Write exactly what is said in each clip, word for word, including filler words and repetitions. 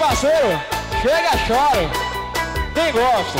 parceiro, chega, chora. Quem gosta?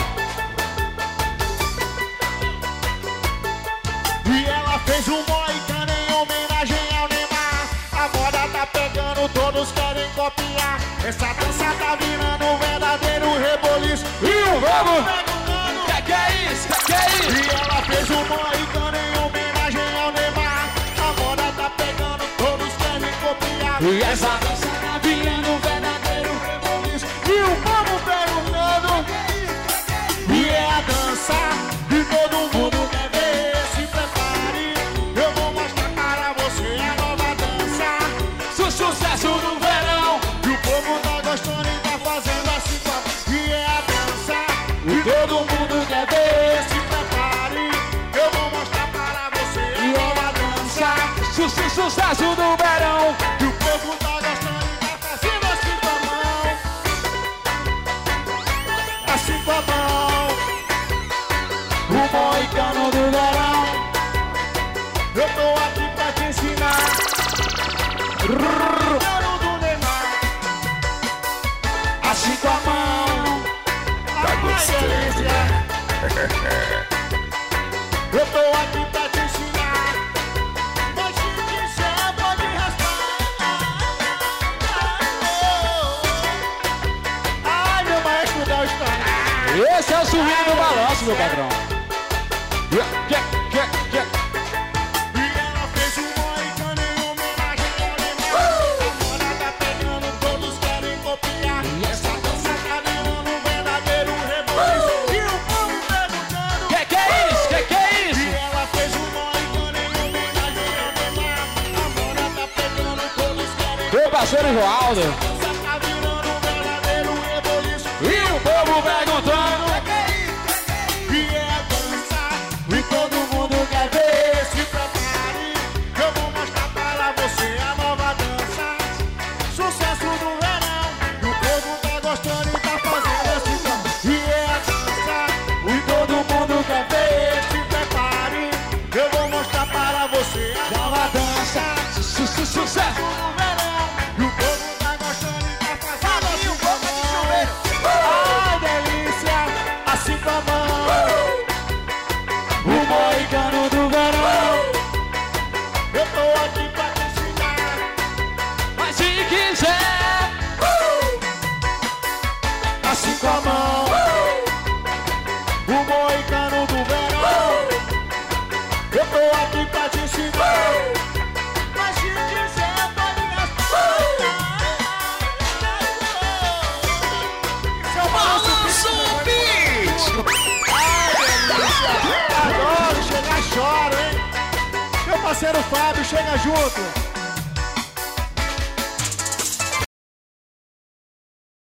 E ela fez um moicano em homenagem ao Neymar. A moda tá pegando, todos querem copiar. Essa dança tá virando um verdadeiro reboliço. E o vamos! Perguntando, Que que é isso? Que que é isso? e ela fez um moicano em homenagem ao Neymar. A moda tá pegando, todos querem copiar. E essa dança tá virando um verdadeiro reboliço. E o povo perguntando, e é a dança que todo mundo quer ver. Se prepare, eu vou mostrar para você a nova dança. su sucesso no verão. E o povo tá gostando e tá fazendo assim com a... E é a dança que todo mundo quer ver. Se prepare, eu vou mostrar para você a nova dança. Su su sucesso no verão. E o povo tá gostando e tá fazendo assim com a mão. Assim com a mão. O moicano do verão. Eu tô aqui pra te ensinar. Moicano do Neymar. Assim com a mão. Tá gostando, eu tô aqui pra te ensinar. Pode dizer, pode raspar. Ai, meu maestro dá o estado. Esse é o swing do balanço, meu patrão. Que, que, que. E ela fez um moicano em homenagem ao Neymar. A moda tá pegando, todos querem copiar. E essa dança tá virando um verdadeiro reboliço. E o povo perguntando, Que que é isso? Que que é isso? e ela fez um moicano em homenagem ao Neymar. A moda tá pegando, todos querem Meu parceiro Joaldo. A dança tá virando um verdadeiro reboliço. E o povo perguntando. E é a dança e todo mundo quer ver. Se prepare, eu vou mostrar para você a nova dança. Sucesso do verão. E o povo tá gostando e tá fazendo esse tom. E é a dança e todo mundo quer ver. Se prepare, eu vou mostrar para você a nova dança. Su su sucesso. Sucesso do verão. E o povo tá gostando e tá fazendo assim com a mão. Ai, delícia, assim com a mão. O moicano do verão. Eu tô aqui pra te ensinar. Mas se quiser. Assim com a mão. O moicano do verão. Eu tô aqui pra te ensinar. Mas se quiser, pode raspar. Isso é o balanço beat. Ai, delícia. Adoro, chega chora, hein? Meu parceiro Fábio, chega junto.